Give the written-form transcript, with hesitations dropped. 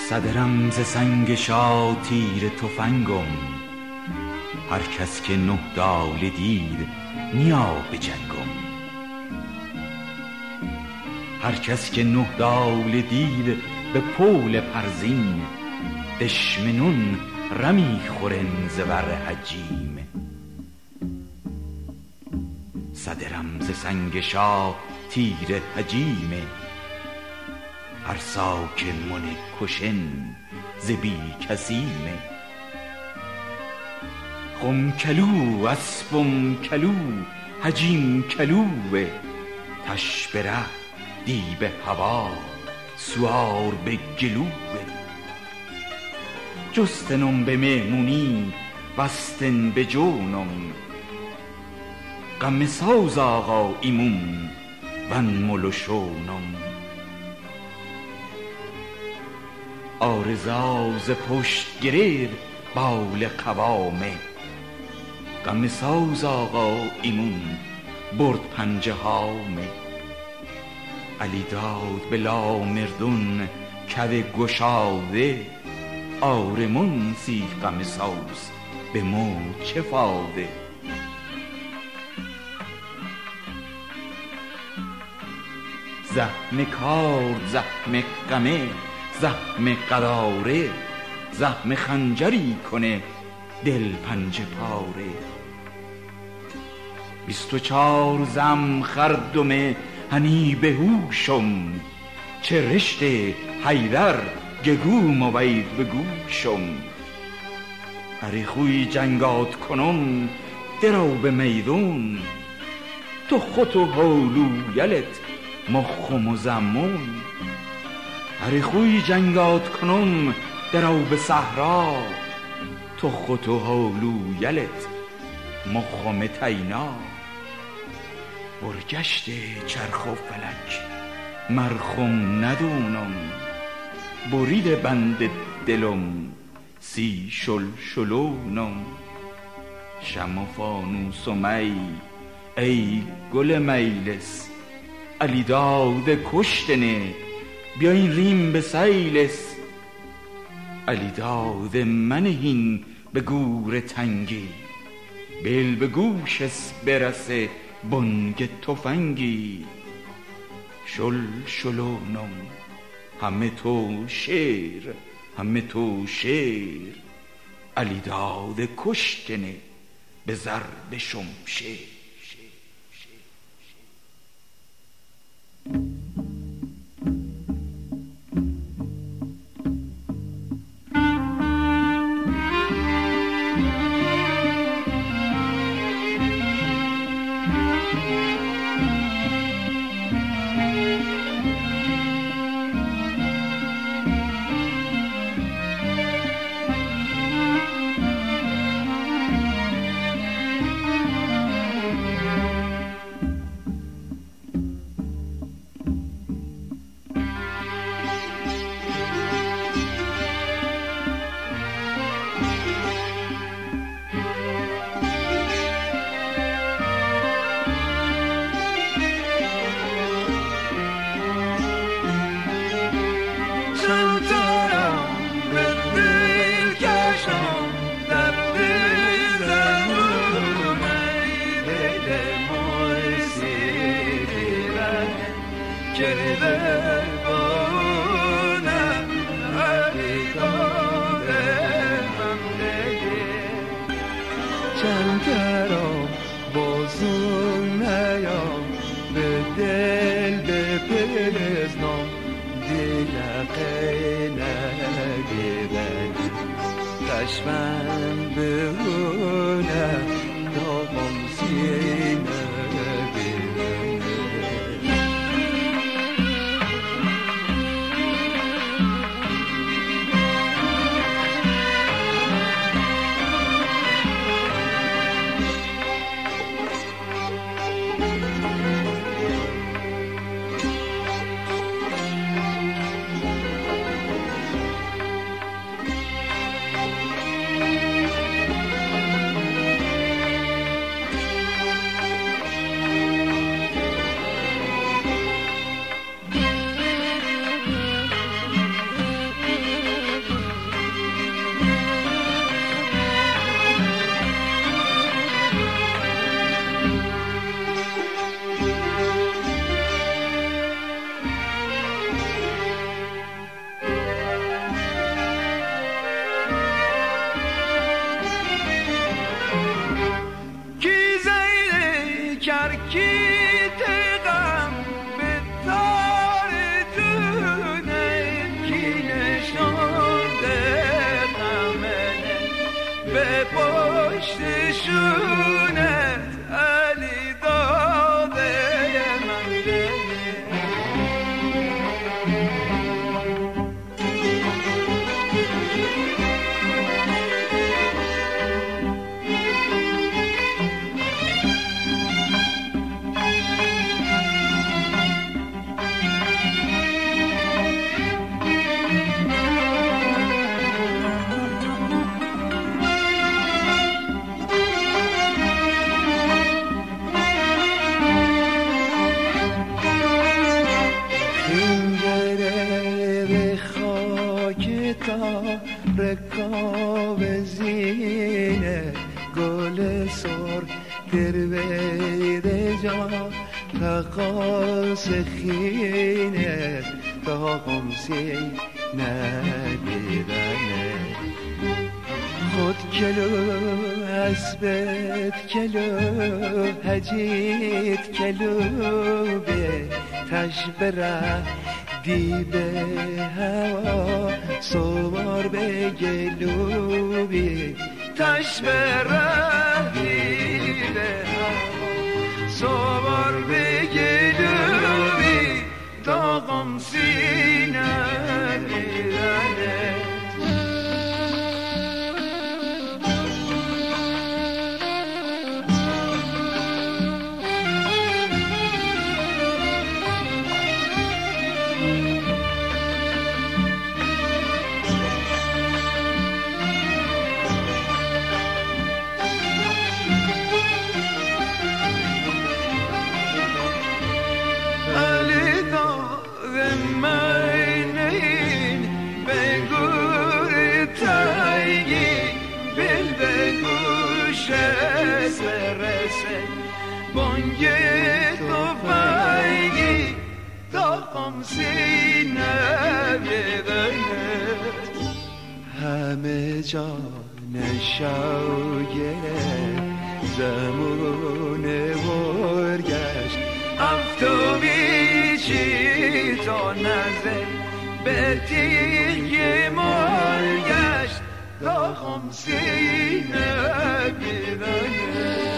صدرم ز سنگ شاه تیر تفنگم، هر کس که 9 دال دیر نیا به جنگم. هر کس که 9 دال دیر به پول پرزین، دشمنون رمی خورن ز بر حجیم. صدرم ز سنگ شاه تیر حجیمه، هر ساکن من کشن ز بی کسیمه. خم کلو اسبم کلو حجیم کلوه، تش بره دیو هوا سوار به گلوه. جستنم به مهمونی بستن به جونم، غم ساز آقا ایمون ون ملوشونم. آرزا ز پشت گریر بال قوامه، غم ساز آقا ایمون برد پنجه هامه. علی داد به لامردون کد گشاده، آرمون سیخ غم ساز به مو چه فاده. زخم کار زخم غمه زخم قراره، زخم خنجری کنه دل پنجه پاره. 24 زم خردمه هنی به هوشم، چه رشته حیدر گگوم و وید به گوشم. هری خوی جنگات کنم درو به میدون، تو خط و هولو یلت مخم و زمون. هری خوی جنگات کنم درو به صحرا، تو خط و هولو یلت مخم تینا. برگشت چرخ و فلک مرخم ندونم، برید بند دلم سی شلشلونم. شم و فانوس و می ای گل میلس، علی داده کشتنه بیاین ریم به سیلس. علی داده منهین به گور تنگی، بل به گوشس برسه بنگ تفنگی. شلشلونم همه تو شیر همه تو شیر، علی داده کشتنه به ضرب شمشیر. چنگرم بازون نیام به دل بپزنم، دیلقه نگیرن کشمن بهونه داغم سینه کرکیت غم به تار جونه کی نشانده غمه به پشت شونت علی داده من رکاب زینه گل سر گروید جا تقاس خینه تا قمسی ندیدنه خود کلو اسبت کلو حجیت کلو به تشبره دی به هوا سوار به گلوبی تش بره دی به هوا سوار به گلوبی تا قمسینه دیدنه بانگه تو فایگی تا قمسینه بیدنت همه جا نشاگه زمونه برگشت افتو بیچی تا نزه به تیگی مرگشت تا قمسینه بیدنت